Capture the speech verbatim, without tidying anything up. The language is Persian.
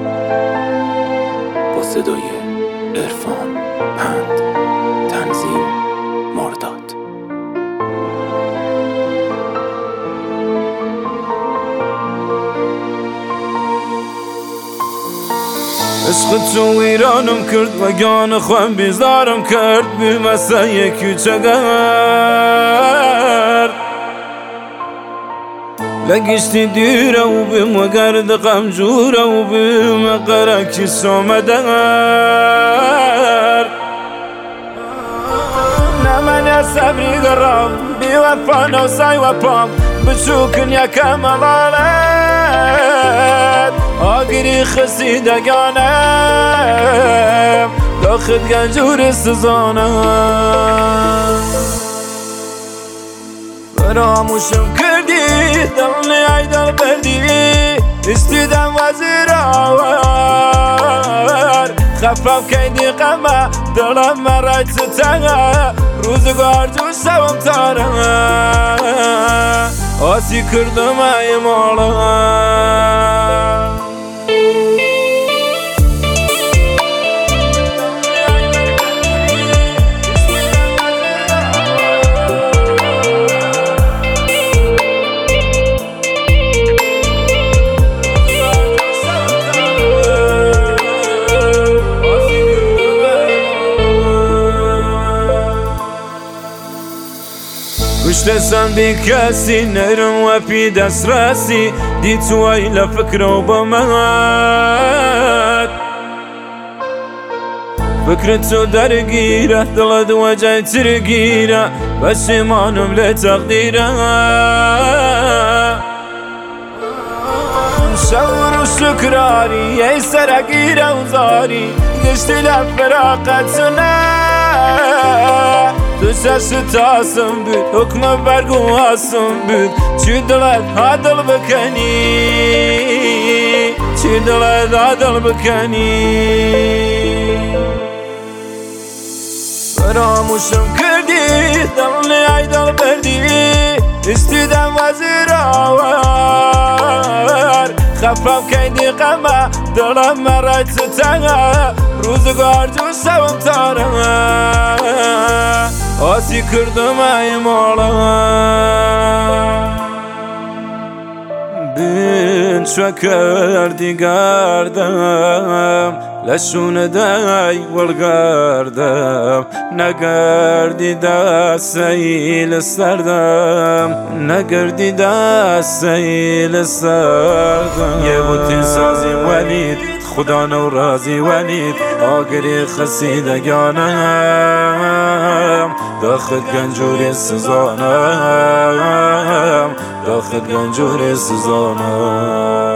با صدای عرفان پند، تنظیم مرداد. عشق تو ویرانم کرد و گیان خوام بیزارم کرد بی مسای کوچگر لگشتی دیره و بیم و گرد غم جوره و بیم قرکی سومدر نمن صبری گرام بی وفا نوسای وفام بچوکن یکم الالت آگری خسیدگانم داخل گنجور سزانم فراموشم کردی دلنی ای دل بردی استیدم وزیر آور خفم کیدی قمه دلم مرای تتنه روزگار جو شوم تاره آسی کردم ای مالا کشتسم بی کسی نرم و پی دست راسی دی توی لفکر و بمد فکر تو درگیره دلد و جای ترگیره پشیمانم لتقدیره شور و شکراری ای سرگیره و زاری گشتی لفراقتونه تو شش تاسم بود حکم برگو آسم بود چی دلت عدل بکنی چی دلت عدل بکنی فراموشم کردی دلنی ای دل بردی استیدم وزیر آور خفم کیدی قمه دلم مرای تتنه روزگار جو شوم تاره آسی کردم ای مالا بین چو کردی گردم لشون دای ولگردم نگردی دستیل سردم نگردی دستیل سردم یه بوتی سازی ولید خدا نو رازی ولید آگری خسیدگانم داخل گنجوری سزانم داخل گنجوری سزانم